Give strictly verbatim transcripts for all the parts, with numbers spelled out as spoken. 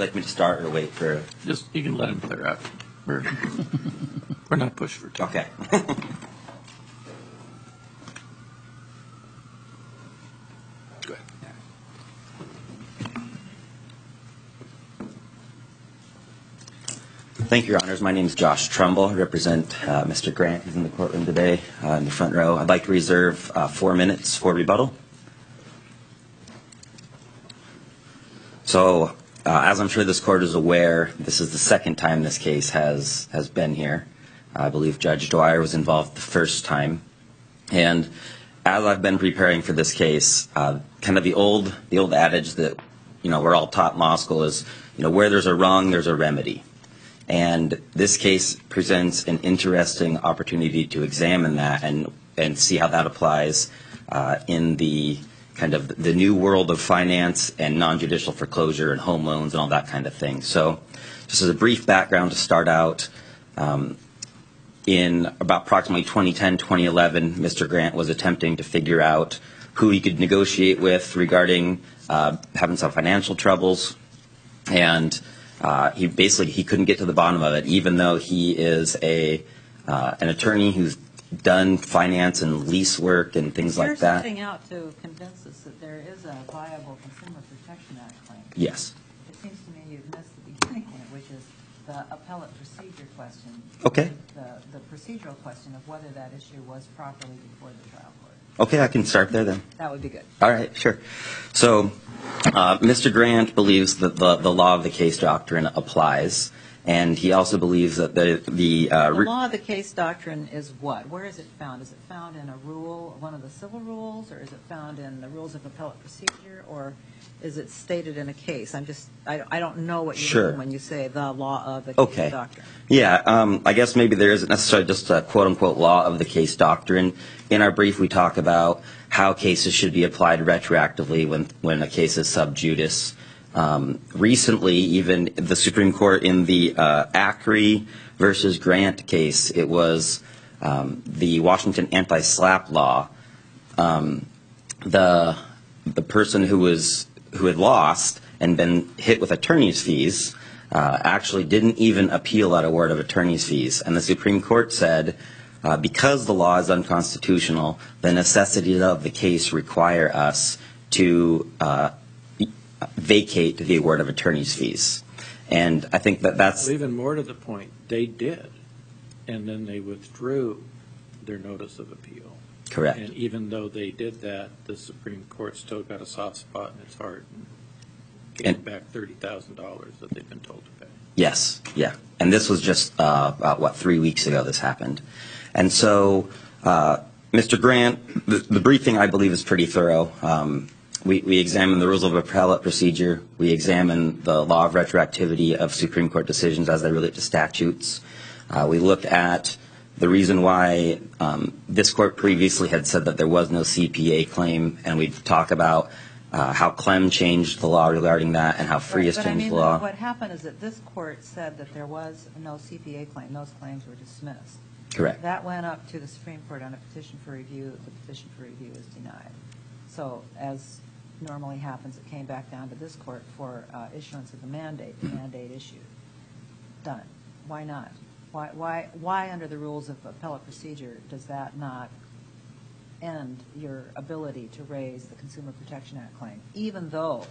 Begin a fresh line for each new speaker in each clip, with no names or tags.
like me to start or wait for?
Just, you can let him clear out. We're, we're not pushed for time.
Okay.
Go ahead.
Thank you, Your Honors. My name is Josh Trumbull. I represent uh, Mister Grant, who's in the courtroom today uh, in the front row. I'd like to reserve uh, four minutes for rebuttal. So, uh, as I'm sure this court is aware, this is the second time this case has, has been here. I believe Judge Dwyer was involved the first time. And as I've been preparing for this case, uh, kind of the old the old adage that, you know, we're all taught in law school is, you know, where there's a wrong, there's a remedy. And this case presents an interesting opportunity to examine that and, and see how that applies uh, in the kind of the new world of finance and non-judicial foreclosure and home loans and all that kind of thing. So just as a brief background to start out, um, in about approximately twenty ten, twenty eleven, Mister Grant was attempting to figure out who he could negotiate with regarding uh, having some financial troubles. And uh, he basically he couldn't get to the bottom of it, even though he is a uh, an attorney who's done finance and lease work and things
You're
like that.
You're setting out to convince us that there is a viable Consumer Protection Act claim.
Yes.
It seems to me you've missed the beginning point, which is the appellate procedure question.
Okay.
The, the procedural question of whether that issue was properly before the trial court.
Okay, I can start there then.
That would be good.
All right, sure. So uh, Mister Grant believes that the, the law of the case doctrine applies, and he also believes that the the, uh,
The
re-
law of the case doctrine is what? Where is it found? Is it found in a rule, one of the civil rules, or is it found in the rules of appellate procedure, or is it stated in a case? I'm just, I, I don't know what you
Sure.
mean when you say the law of the case
Okay.
doctrine.
Yeah, um, I guess maybe there isn't necessarily just a quote-unquote law of the case doctrine. In our brief, we talk about how cases should be applied retroactively when, when a case is sub judice. Um, recently, even the Supreme Court in the uh, Acri versus Grant case, it was um, the Washington anti-SLAPP law. Um, the the person who was who had lost and been hit with attorney's fees uh, actually didn't even appeal that award of attorney's fees, and the Supreme Court said, uh, because the law is unconstitutional, the necessities of the case require us to uh, vacate the award of attorney's fees. And I think that that's...
Well, even more to the point, they did, and then they withdrew their notice of appeal.
Correct.
And even though they did that, the Supreme Court still got a soft spot in its heart and gave
And-
back thirty thousand dollars that they've been told to pay.
Yes, yeah. And this was just, uh, about, what, three weeks ago this happened. And so, uh, Mister Grant, the, the briefing, I believe, is pretty thorough. Um, we, we examine the rules of appellate procedure. We examine the law of retroactivity of Supreme Court decisions as they relate to statutes. Uh, we look at the reason why um, this court previously had said that there was no C P A claim, and we talk about uh, how Clem changed the law regarding that and how Frias
Right,
changed
but I mean,
the law.
what happened is that this court said that there was no C P A claim. Those claims were dismissed.
Correct.
That went up to the Supreme Court on a petition for review. The petition for review was denied. So as normally happens, it came back down to this court for uh, issuance of the mandate, the mandate issued. Done. Why not? Why, why, why under the rules of appellate procedure does that not end your ability to raise the Consumer Protection Act claim, even though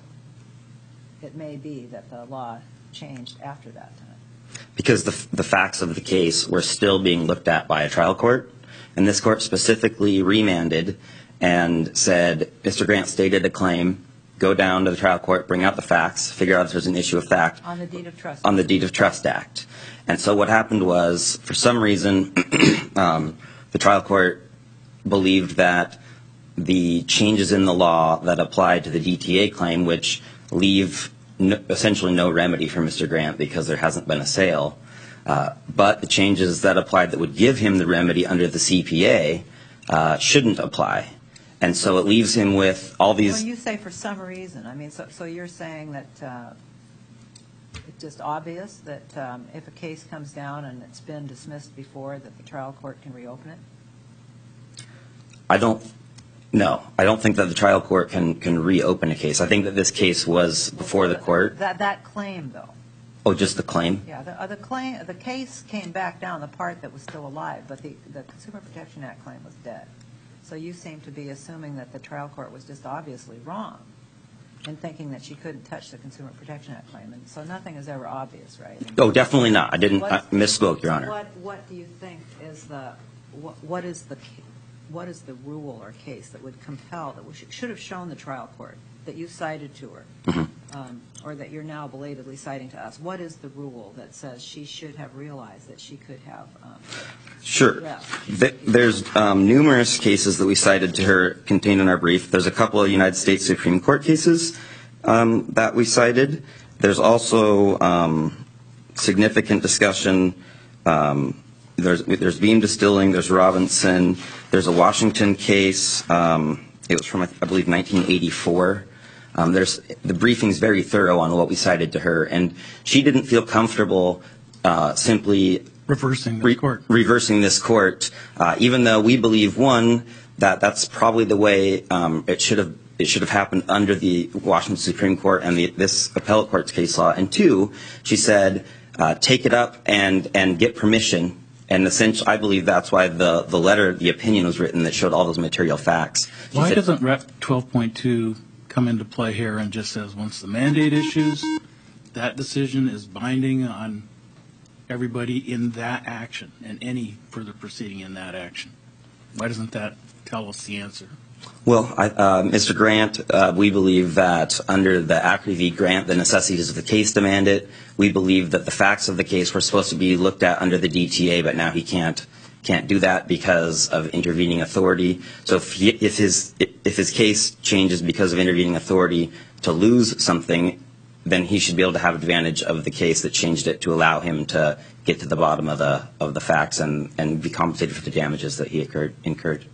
it may be that the law changed after that time?
Because the, the facts of the case were still being looked at by a trial court, and this court specifically remanded and said, Mister Grant stated a claim, go down to the trial court, bring out the facts, figure out if there's an issue of fact.
On the Deed of Trust.
On the Deed of Trust Act. And so what happened was, for some reason, um, the trial court believed that the changes in the law that applied to the D T A claim, which leave no, essentially no remedy for Mister Grant because there hasn't been a sale, uh, but the changes that applied that would give him the remedy under the C P A uh, shouldn't apply. And so it leaves him with all these...
Well, you say for some reason. I mean, so, so you're saying that uh, it's just obvious that um, if a case comes down and it's been dismissed before, that the trial court can reopen it?
I don't... No, I don't think that the trial court can, can reopen a case. I think that this case was before the court.
That, that claim, though.
Oh, just the claim?
Yeah, the, uh, the claim, the case came back down, the part that was still alive, but the, the Consumer Protection Act claim was dead. So you seem to be assuming that the trial court was just obviously wrong in thinking that she couldn't touch the Consumer Protection Act claim. And so nothing is ever obvious, right?
Oh, definitely not. I didn't, I
What's-
misspoke, Your Honor.
What, what do you think is the, what, what is the, ca- what is the rule or case that would compel, that we should, should have shown the trial court, that you cited to her,
Mhm.
um, or that you're now belatedly citing to us? What is the rule that says she should have realized that she could have? Um,
Sure.
Yeah.
Th- There's um, numerous cases that we cited to her contained in our brief. There's a couple of United States Supreme Court cases um, that we cited. There's also um, significant discussion. Um, there's, there's Beam Distilling, there's Robinson, there's a Washington case. Um, it was from, I believe, nineteen eighty-four. Um, there's, the briefing's very thorough on what we cited to her, and she didn't feel comfortable uh, simply
reversing the
re-
court.
reversing this court, uh, even though we believe, one, that that's probably the way um, it should have it should have happened under the Washington Supreme Court and the, this appellate court's case law. And two, she said, uh, take it up and and get permission. And essentially, I believe that's why the, the letter, the opinion was written that showed all those material facts. She
Why
said-
doesn't Rep twelve point two come into play here and just says once the mandate issues, that decision is binding on everybody in that action and any further proceeding in that action? Why doesn't that tell us the answer?
Well, I, uh, Mister Grant, uh, we believe that under the Acri v. Grant, the necessities of the case demand it. We believe that the facts of the case were supposed to be looked at under the D T A, but now he can't can't do that because of intervening authority. So if, he, if his if his case changes because of intervening authority to lose something, then he should be able to have advantage of the case that changed it to allow him to get to the bottom of the of the facts and, and be compensated for the damages that he occurred, incurred.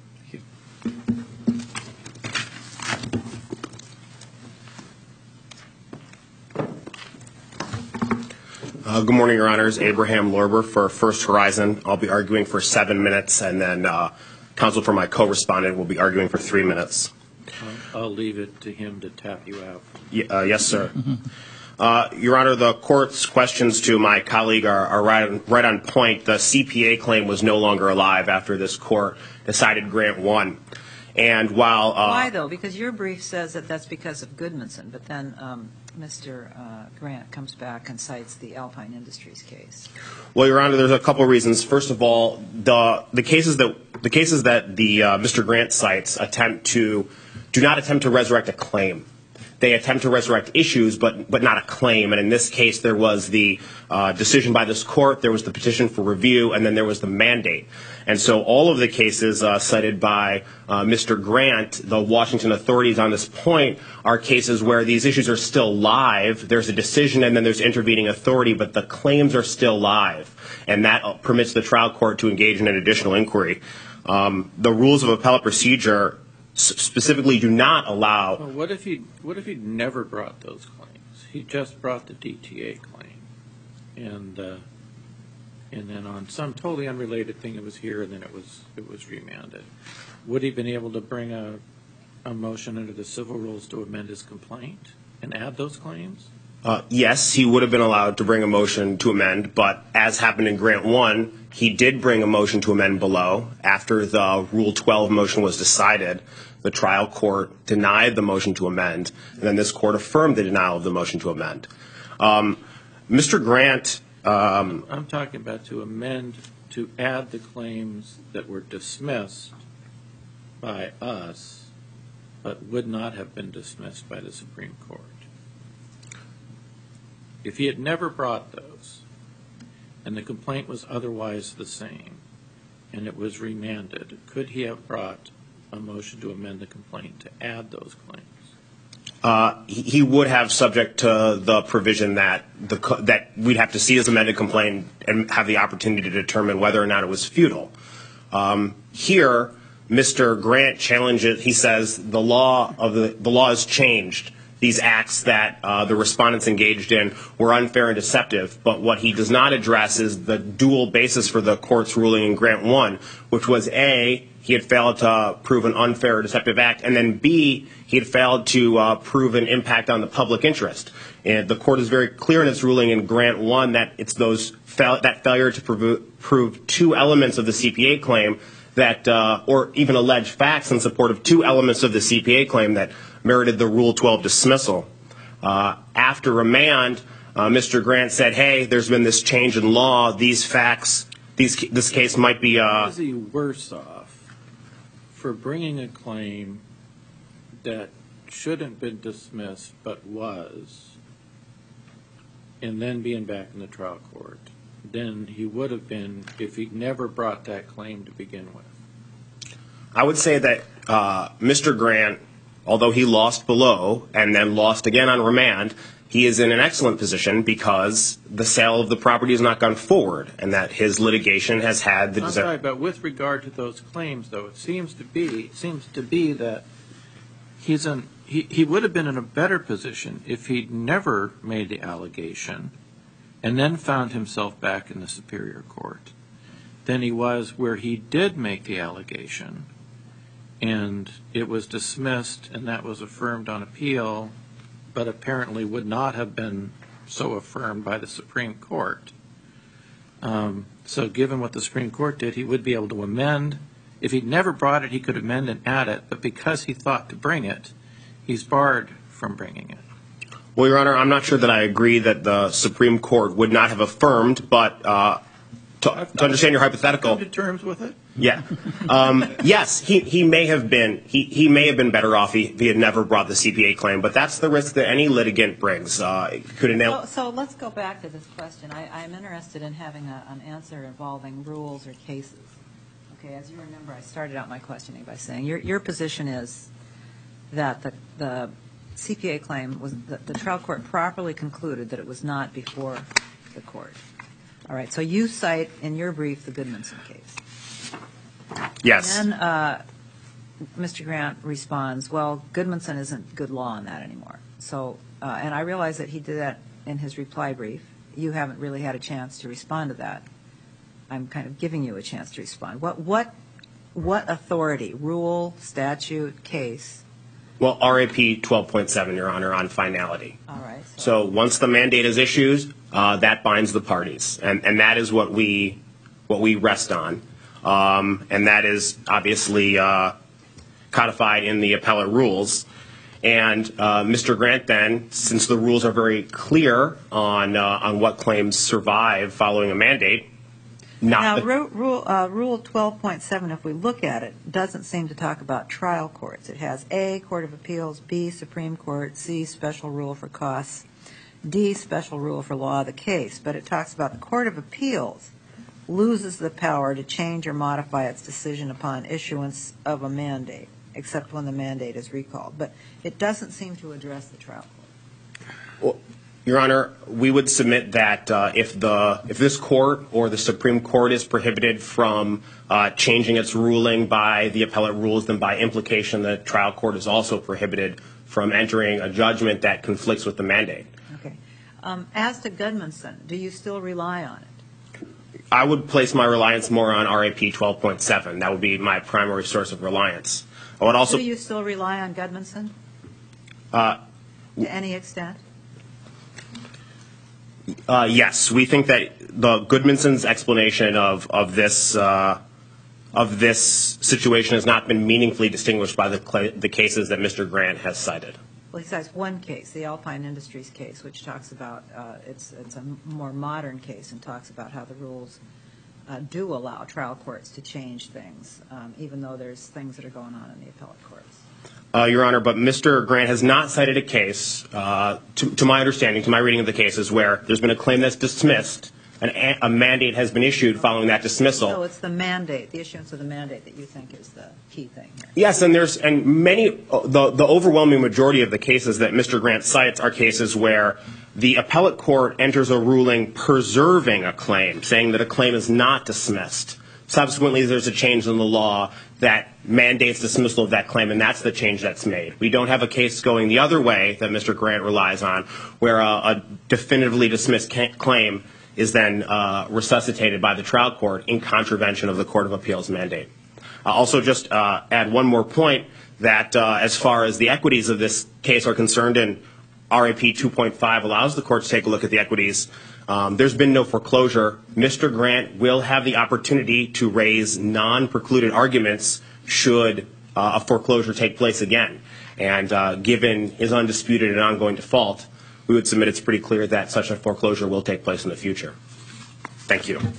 Uh, good morning, Your Honors. Abraham Lorber for First Horizon. I'll be arguing for seven minutes, and then uh, counsel for my co-respondent will be arguing for three minutes.
I'll, I'll leave it to him to tap you out.
Y- uh, yes, sir. Uh, Your Honor, the court's questions to my colleague are, are right, on, right on point. The C P A claim was no longer alive after this court decided Grant won. And while uh,
Why, though? Because your brief says that that's because of Goodmanson, but then um, Mister Uh, Grant comes back and cites the Alpine Industries case.
Well, Your Honor, there's a couple of reasons. First of all, the the cases that the cases that the uh, Mister Grant cites attempt to do not attempt to resurrect a claim. They attempt to resurrect issues, but but not a claim. And in this case, there was the uh, decision by this court, there was the petition for review, and then there was the mandate. And so all of the cases uh, cited by uh, Mister Grant, the Washington authorities on this point, are cases where these issues are still live. There's a decision, and then there's intervening authority, but the claims are still live. And that permits the trial court to engage in an additional inquiry. Um, the rules of appellate procedure specifically do not allow.
Well, what if he what if he'd never brought those claims? He just brought the D T A claim, and uh, and then on some totally unrelated thing, it was here, and then it was it was remanded. Would he have been able to bring a a motion under the civil rules to amend his complaint and add those claims?
Uh, yes, he would have been allowed to bring a motion to amend, but as happened in Grant one, he did bring a motion to amend below. After the Rule twelve motion was decided, the trial court denied the motion to amend, and then this court affirmed the denial of the motion to amend. Um, Mister Grant... Um,
I'm talking about to amend, to add the claims that were dismissed by us, but would not have been dismissed by the Supreme Court. If he had never brought those, and the complaint was otherwise the same, and it was remanded, could he have brought a motion to amend the complaint to add those claims?
Uh, he, he would have, subject to the provision that the that we'd have to see his amended complaint and have the opportunity to determine whether or not it was futile. Um, here, Mister Grant challenges. He says the law of the the law has changed. these acts that uh, the respondents engaged in were unfair and deceptive. But what he does not address is the dual basis for the court's ruling in Grant one, which was A, he had failed to prove an unfair or deceptive act, and then B, he had failed to uh, prove an impact on the public interest. And the court is very clear in its ruling in Grant one that it's those fa- that failure to prove, prove two elements of the C P A claim that, uh, or even allege facts in support of two elements of the C P A claim that merited the Rule twelve dismissal. Uh, after remand, uh, Mister Grant said, hey, there's been this change in law. These facts, these, this case might be... Uh,
Is he worse off for bringing a claim that shouldn't have been dismissed but was, and then being back in the trial court, than he would have been if he never brought that claim to begin with?
I would say that uh, Mister Grant, although he lost below and then lost again on remand, he is in an excellent position because the sale of the property has not gone forward and that his litigation has had the...
I'm sorry, but with regard to those claims, though, it seems to be it seems to be that he's in, he, he would have been in a better position if he'd never made the allegation and then found himself back in the Superior Court than he was where he did make the allegation and it was dismissed and that was affirmed on appeal, but apparently would not have been so affirmed by the Supreme Court. Um, so given what the Supreme Court did, he would be able to amend. If he'd never brought it, he could amend and add it, but because he thought to bring it, he's barred from bringing it.
Well, Your Honor, I'm not sure that I agree that the Supreme Court would not have affirmed, but uh, to, to understand your hypothetical...
Come to terms with it?
Yeah. Um, yes, he, he may have been he, he may have been better off if he had never brought the C P A claim, but that's the risk that any litigant brings. Uh, could it
So, so let's go back to this question. I, I'm interested in having a, an answer involving rules or cases. Okay, as you remember, I started out my questioning by saying your, your position is that the, the C P A claim was that the trial court properly concluded that it was not before the court. All right, so you cite in your brief the Goodmanson case.
Yes.
And then uh, Mister Grant responds, well, Goodmanson isn't good law on that anymore. So, uh, and I realize that he did that in his reply brief. You haven't really had a chance to respond to that. I'm kind of giving you a chance to respond. What, what, what authority, rule, statute, case?
Well, R A P twelve point seven, Your Honor, on finality.
All right.
So once the mandate is issued, uh, that binds the parties, and, and that is what we what we rest on. Um, and that is obviously uh, codified in the appellate rules. And uh, Mister Grant then, since the rules are very clear on uh, on what claims survive following a mandate, not
Now,
the,
ru- rule, uh, Rule twelve point seven, if we look at it, doesn't seem to talk about trial courts. It has A, Court of Appeals, B, Supreme Court, C, Special Rule for Costs, D, Special Rule for Law of the Case. But it talks about the Court of Appeals loses the power to change or modify its decision upon issuance of a mandate, except when the mandate is recalled. But it doesn't seem to address the trial court.
Well, Your Honor, we would submit that uh, if the if this court or the Supreme Court is prohibited from uh, changing its ruling by the appellate rules, then by implication the trial court is also prohibited from entering a judgment that conflicts with the mandate.
Okay. Um, as to Goodmanson, do you still rely on it?
I would place my reliance more on R A P twelve point seven. That would be my primary source of reliance. I would also.
Do you still rely on Goodmanson?
Uh,
to any extent?
Uh, yes, we think that the Goodmanson's explanation of of this uh, of this situation has not been meaningfully distinguished by the cl- the cases that Mister Grant has cited.
Well, he cites one case, the Alpine Industries case, which talks about uh, it's it's a more modern case and talks about how the rules uh, do allow trial courts to change things, um, even though there's things that are going on in the appellate courts.
Uh, Your Honor, but Mister Grant has not cited a case, uh, to, to my understanding, to my reading of the cases, where there's been a claim that's dismissed, and a, a mandate has been issued following that dismissal.
So it's the mandate, the issuance of the mandate, that you think is the key thing here.
Yes, and there's and many the the overwhelming majority of the cases that Mister Grant cites are cases where the appellate court enters a ruling preserving a claim, saying that a claim is not dismissed. Subsequently, there's a change in the law that mandates dismissal of that claim, and that's the change that's made. We don't have a case going the other way that Mister Grant relies on, where a, a definitively dismissed ca- claim is then uh, resuscitated by the trial court in contravention of the Court of Appeals mandate. I'll also just uh, add one more point, that uh, as far as the equities of this case are concerned, and R A P two point five allows the court to take a look at the equities, Um, there's been no foreclosure. Mister Grant will have the opportunity to raise non-precluded arguments should uh, a foreclosure take place again. And uh, given his undisputed and ongoing default, we would submit it's pretty clear that such a foreclosure will take place in the future. Thank you.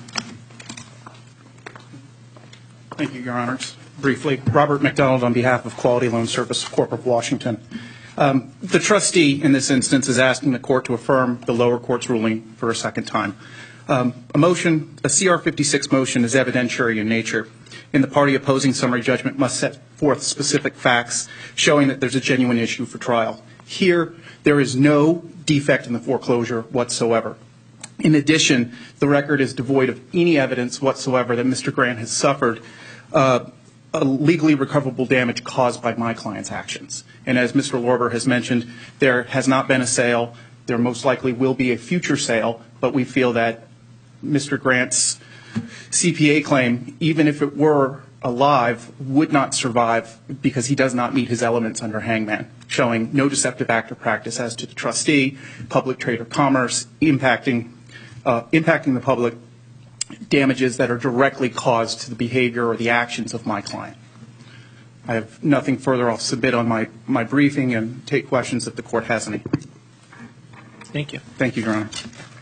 Thank you, Your Honors. Briefly, Robert McDonald on behalf of Quality Loan Service Corp of Washington. Um, the trustee in this instance is asking the court to affirm the lower court's ruling for a second time. Um, a motion, a C R fifty-six motion, is evidentiary in nature, and the party opposing summary judgment must set forth specific facts showing that there's a genuine issue for trial. Here, there is no defect in the foreclosure whatsoever. In addition, the record is devoid of any evidence whatsoever that Mister Grant has suffered uh, a legally recoverable damage caused by my client's actions. And as Mister Lorber has mentioned, there has not been a sale. There most likely will be a future sale, but we feel that Mister Grant's C P A claim, even if it were alive, would not survive because he does not meet his elements under Hangman, showing no deceptive act or practice as to the trustee, public trade or commerce, impacting, uh, impacting the public, damages that are directly caused to the behavior or the actions of my client. I have nothing further. I'll submit on my, my briefing and take questions if the court has any.
Thank you.
Thank you, Your Honor.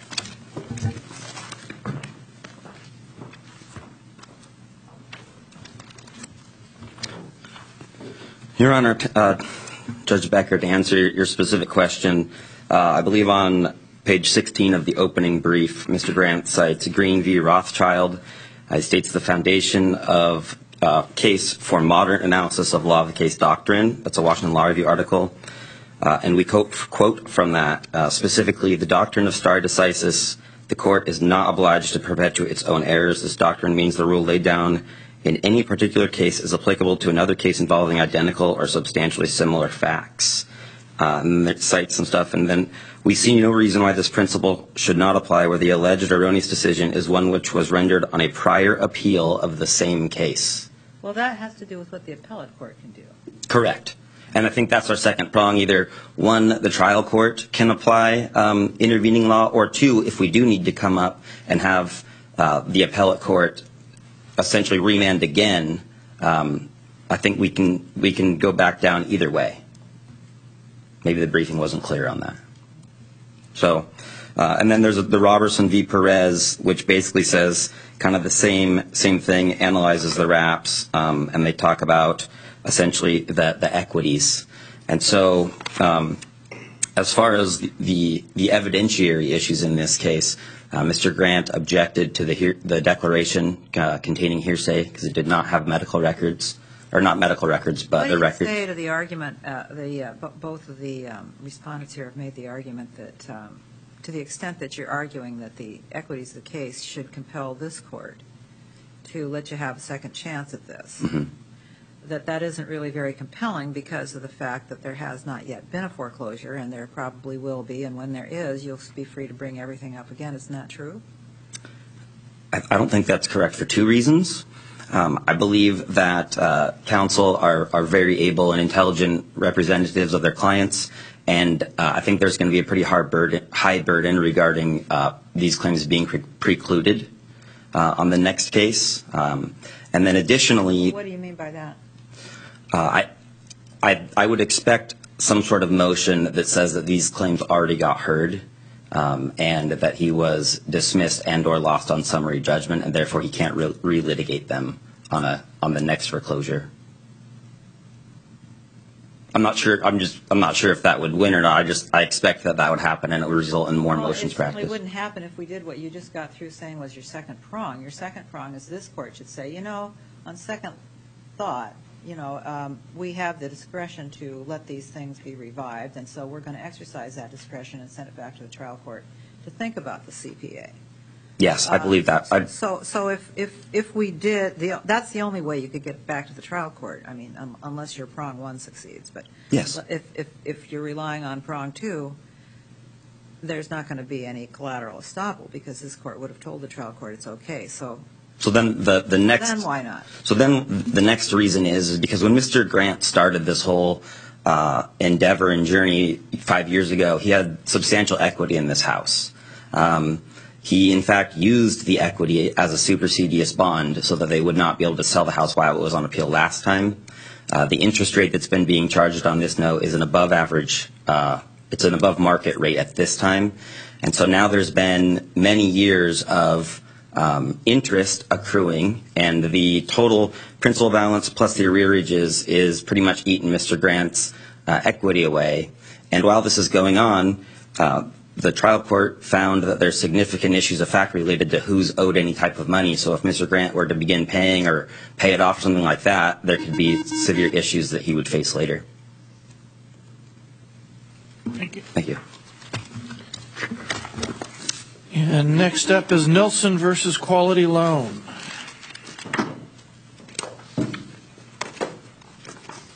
Your Honor, uh, Judge Becker, to answer your specific question, uh, I believe on page sixteen of the opening brief, Mister Grant cites Green v. Rothschild. Uh, he states the foundation of uh, case for modern analysis of law of the case doctrine. That's a Washington Law Review article. Uh, and we quote, quote from that, uh, specifically, the doctrine of stare decisis, the court is not obliged to perpetuate its own errors. This doctrine means the rule laid down in any particular case is applicable to another case involving identical or substantially similar facts. Uh, and it cites some stuff, and then we see no reason why this principle should not apply where the alleged erroneous decision is one which was rendered on a prior appeal of the same case.
Well, that has to do with what the appellate court can do.
Correct. And I think that's our second prong. Either one, the trial court can apply um, intervening law, or two, if we do need to come up and have uh, the appellate court essentially remand again, um, I think we can we can go back down either way. Maybe the briefing wasn't clear on that. So, uh, and then there's the Robertson v. Perez, which basically says kind of the same same thing, analyzes the R A Ps, um, and they talk about essentially the, the equities. And so, um, as far as the, the the evidentiary issues in this case, uh, Mister Grant objected to the hear, the declaration uh, containing hearsay because it did not have medical records. Or not medical records, but the records.
What do you say to the argument, uh, the, uh, b- both of the um, respondents here have made the argument that um, to the extent that you're arguing that the equities of the case should compel this court to let you have a second chance at this,
Mm-hmm.
that that isn't really very compelling because of the fact that there has not yet been a foreclosure, and there probably will be, and when there is, you'll be free to bring everything up again. Isn't that true?
I, I don't think that's correct for two reasons. Um, I believe that uh, counsel are, are very able and intelligent representatives of their clients, and uh, I think there's going to be a pretty hard burden, high burden regarding uh, these claims being pre- precluded uh, on the next case. Um, and then additionally,
What do you mean by that?
uh, I, I, I would expect some sort of motion that says that these claims already got heard. Um, and that he was dismissed and or lost on summary judgment, and therefore he can't re- relitigate them on a on the next foreclosure. I'm not sure. I'm just. I'm not sure if that would win or not. I just. I expect that that would happen, and it would result in more
Well,
motions
it
practice.
certainly wouldn't happen if we did what you just got through saying was your second prong. Your second prong is this court should say, you know, on second thought, you know, um, we have the discretion to let these things be revived, and so we're going to exercise that discretion and send it back to the trial court to think about the C P A.
Yes, I believe that. I-
So, so if, if, if we did, the, that's the only way you could get back to the trial court, I mean, um, unless your prong one succeeds, but.
Yes.
If, if, if you're relying on prong two, there's not going to be any collateral estoppel, because this court would have told the trial court it's okay, so
So then the, the next.
then why not?
So then the next reason is, is because when Mister Grant started this whole uh, endeavor and journey five years ago, he had substantial equity in this house. Um, he, in fact, used the equity as a supersedious bond so that they would not be able to sell the house while it was on appeal last time. Uh, the interest rate that's been being charged on this note is an above average, uh, it's an above market rate at this time. And so now there's been many years of Um, interest accruing, and the total principal balance plus the arrearages is pretty much eating Mister Grant's uh, equity away. And while this is going on, uh, the trial court found that there's significant issues of fact related to who's owed any type of money. So if Mister Grant were to begin paying or pay it off, something like that, there could be severe issues that he would face later.
Thank you.
Thank you.
And next up is Nilsson versus Quality Loan.